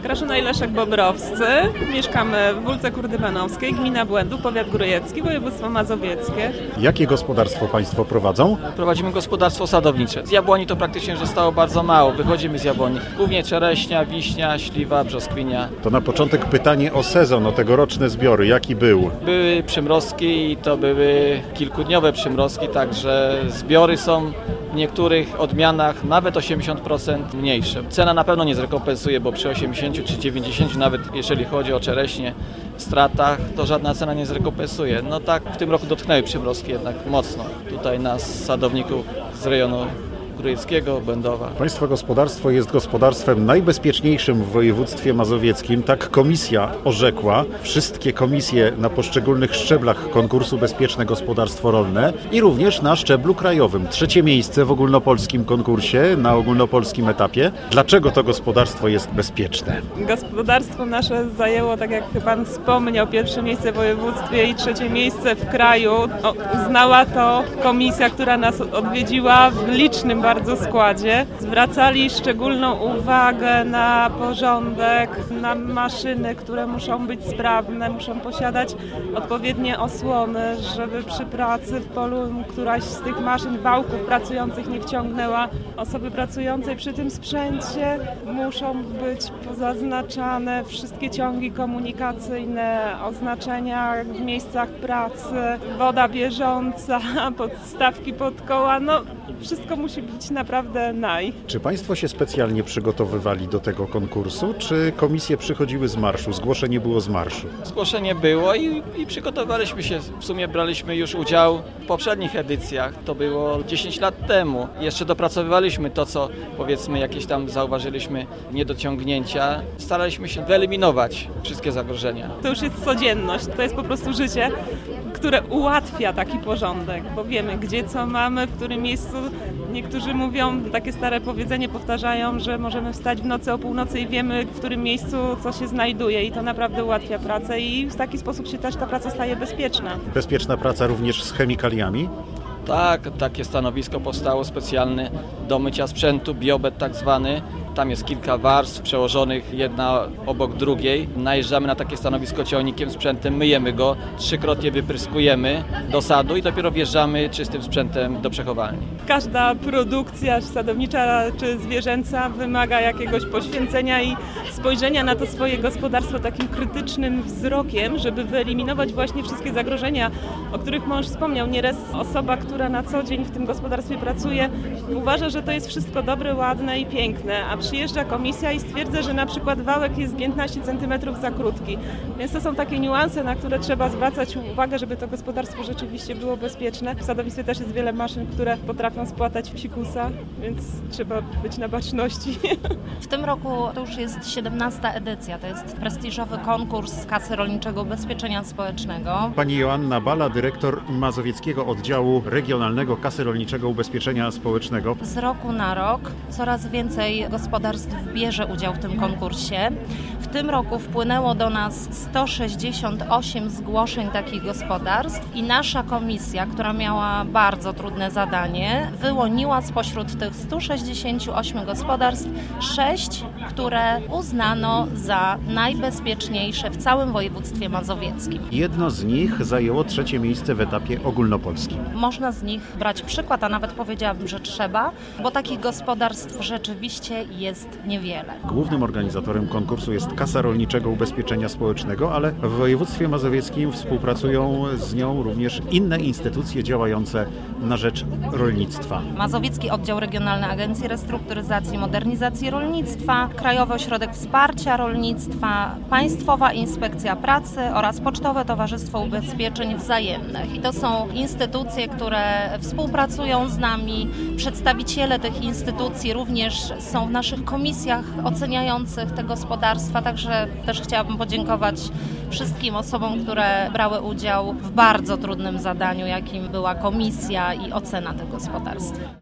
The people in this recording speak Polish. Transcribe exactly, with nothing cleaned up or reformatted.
Grażyna i Leszek Bobrowscy. Mieszkamy w Wólce Kurdybanowskiej, gmina Błędów, powiat grójecki, województwo mazowieckie. Jakie gospodarstwo Państwo prowadzą? Prowadzimy gospodarstwo sadownicze. Z jabłoni to praktycznie zostało bardzo mało. Wychodzimy z jabłoni. Głównie czereśnia, wiśnia, śliwa, brzoskwinia. To na początek pytanie o sezon, o tegoroczne zbiory. Jaki był? Były przymrozki i to były kilkudniowe przymrozki, także zbiory są w niektórych odmianach nawet osiemdziesiąt procent mniejsze. Cena na pewno nie zrekompensuje, bo przy osiemdziesięciu czy dziewięćdziesięciu, nawet jeżeli chodzi o czereśnie, stratach, to żadna cena nie zrekompensuje. No tak, w tym roku dotknęły przymrozki jednak mocno. Tutaj nas, sadowników z rejonu Grójeckiego, Błędowa. Państwa gospodarstwo jest gospodarstwem najbezpieczniejszym w województwie mazowieckim. Tak komisja orzekła. Wszystkie komisje na poszczególnych szczeblach konkursu Bezpieczne Gospodarstwo Rolne i również na szczeblu krajowym. Trzecie miejsce w ogólnopolskim konkursie, na ogólnopolskim etapie. Dlaczego to gospodarstwo jest bezpieczne? Gospodarstwo nasze zajęło, tak jak Pan wspomniał, pierwsze miejsce w województwie i trzecie miejsce w kraju. O, uznała to komisja, która nas odwiedziła w licznym bardzo składzie. Zwracali szczególną uwagę na porządek, na maszyny, które muszą być sprawne, muszą posiadać odpowiednie osłony, żeby przy pracy w polu któraś z tych maszyn, wałków pracujących nie wciągnęła osoby pracującej przy tym sprzęcie. Muszą być zaznaczane wszystkie ciągi komunikacyjne, oznaczenia w miejscach pracy, woda bieżąca, podstawki pod koła, no wszystko musi być naprawdę naj. Czy Państwo się specjalnie przygotowywali do tego konkursu, czy komisje przychodziły z marszu? Zgłoszenie było z marszu? Zgłoszenie było i, i przygotowaliśmy się. W sumie braliśmy już udział w poprzednich edycjach. To było dziesięć lat temu. Jeszcze dopracowywaliśmy to, co powiedzmy jakieś tam zauważyliśmy niedociągnięcia. Staraliśmy się wyeliminować wszystkie zagrożenia. To już jest codzienność, to jest po prostu życie, które ułatwia taki porządek, bo wiemy, gdzie co mamy, w którym miejscu. Niektórzy mówią, takie stare powiedzenie powtarzają, że możemy wstać w nocy o północy i wiemy, w którym miejscu co się znajduje i to naprawdę ułatwia pracę i w taki sposób się też ta praca staje bezpieczna. Bezpieczna praca również z chemikaliami? Tak, takie stanowisko powstało specjalne do mycia sprzętu, biobet tak zwany. Tam jest kilka warstw przełożonych jedna obok drugiej. Najeżdżamy na takie stanowisko ciągnikiem, sprzętem, myjemy go, trzykrotnie wypryskujemy do sadu i dopiero wjeżdżamy czystym sprzętem do przechowalni. Każda produkcja sadownicza czy zwierzęca wymaga jakiegoś poświęcenia i spojrzenia na to swoje gospodarstwo takim krytycznym wzrokiem, żeby wyeliminować właśnie wszystkie zagrożenia, o których mąż wspomniał. Nieraz osoba, która na co dzień w tym gospodarstwie pracuje, uważa, że to jest wszystko dobre, ładne i piękne, a przyjeżdża komisja i stwierdza, że na przykład wałek jest piętnaście centymetrów za krótki. Więc to są takie niuanse, na które trzeba zwracać uwagę, żeby to gospodarstwo rzeczywiście było bezpieczne. W sadownictwie też jest wiele maszyn, które potrafią spłatać psikusa, więc trzeba być na baczności. W tym roku to już jest siedemnasta edycja, to jest prestiżowy konkurs Kasy Rolniczego Ubezpieczenia Społecznego. Pani Joanna Bala, dyrektor Mazowieckiego Oddziału Regionalnego Kasy Rolniczego Ubezpieczenia Społecznego. Z roku na rok coraz więcej gospodarstw bierze udział w tym konkursie. W tym roku wpłynęło do nas sto sześćdziesiąt osiem zgłoszeń takich gospodarstw i nasza komisja, która miała bardzo trudne zadanie, wyłoniła spośród tych stu sześćdziesięciu ośmiu gospodarstw sześć, które uznano za najbezpieczniejsze w całym województwie mazowieckim. Jedno z nich zajęło trzecie miejsce w etapie ogólnopolskim. Można z nich brać przykład, a nawet powiedziałabym, że trzeba, bo takich gospodarstw rzeczywiście jest niewiele. Głównym organizatorem konkursu jest Kasa Rolniczego Ubezpieczenia Społecznego, ale w województwie mazowieckim współpracują z nią również inne instytucje działające na rzecz rolnictwa. Mazowiecki Oddział Regionalny Agencji Restrukturyzacji i Modernizacji Rolnictwa, Krajowy Ośrodek Wsparcia Rolnictwa, Państwowa Inspekcja Pracy oraz Pocztowe Towarzystwo Ubezpieczeń Wzajemnych. I to są instytucje, które współpracują z nami. Przedstawiciele tych instytucji również są w naszych komisjach oceniających te gospodarstwa, także też chciałabym podziękować wszystkim osobom, które brały udział w bardzo trudnym zadaniu, jakim była komisja i ocena tych gospodarstw.